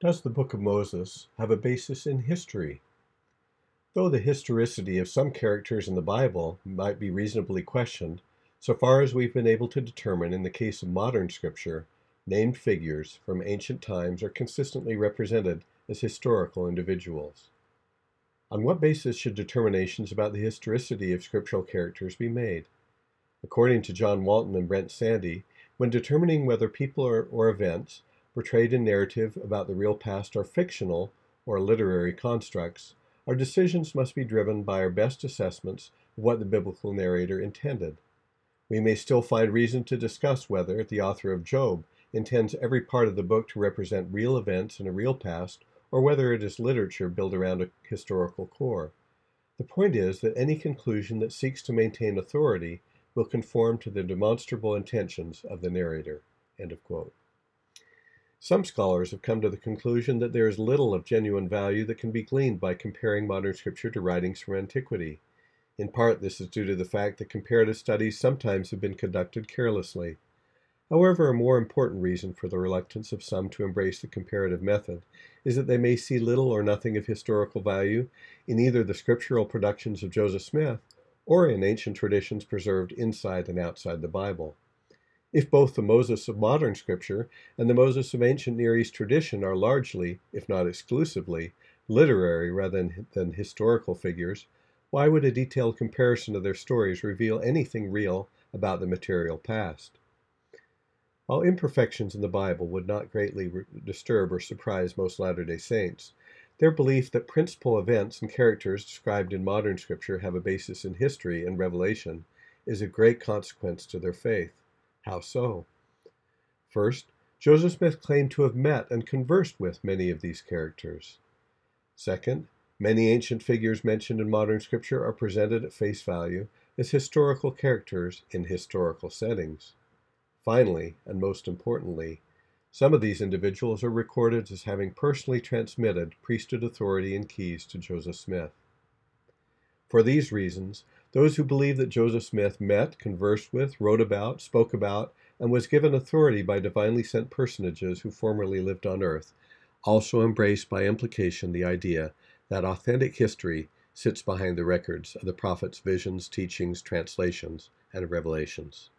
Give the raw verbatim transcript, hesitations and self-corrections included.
Does the Book of Moses have a basis in history? Though the historicity of some characters in the Bible might be reasonably questioned, so far as we've been able to determine in the case of modern scripture, named figures from ancient times are consistently represented as historical individuals. On what basis should determinations about the historicity of scriptural characters be made? According to John Walton and Brent Sandy, when determining whether people or, or events portrayed in narrative about the real past are fictional or literary constructs, our decisions must be driven by our best assessments of what the biblical narrator intended. We may still find reason to discuss whether the author of Job intends every part of the book to represent real events in a real past, or whether it is literature built around a historical core. The point is that any conclusion that seeks to maintain authority will conform to the demonstrable intentions of the narrator. End of quote. Some scholars have come to the conclusion that there is little of genuine value that can be gleaned by comparing modern scripture to writings from antiquity. In part, this is due to the fact that comparative studies sometimes have been conducted carelessly. However, a more important reason for the reluctance of some to embrace the comparative method is that they may see little or nothing of historical value in either the scriptural productions of Joseph Smith or in ancient traditions preserved inside and outside the Bible. If both the Moses of modern scripture and the Moses of ancient Near East tradition are largely, if not exclusively, literary rather than, than historical figures, why would a detailed comparison of their stories reveal anything real about the material past? While imperfections in the Bible would not greatly re- disturb or surprise most Latter-day Saints, their belief that principal events and characters described in modern scripture have a basis in history and revelation is of great consequence to their faith. How so? First, Joseph Smith claimed to have met and conversed with many of these characters. Second, many ancient figures mentioned in modern scripture are presented at face value as historical characters in historical settings. Finally, and most importantly, some of these individuals are recorded as having personally transmitted priesthood authority and keys to Joseph Smith. For these reasons, those who believe that Joseph Smith met, conversed with, wrote about, spoke about, and was given authority by divinely sent personages who formerly lived on earth also embrace by implication the idea that authentic history sits behind the records of the prophets' visions, teachings, translations, and revelations.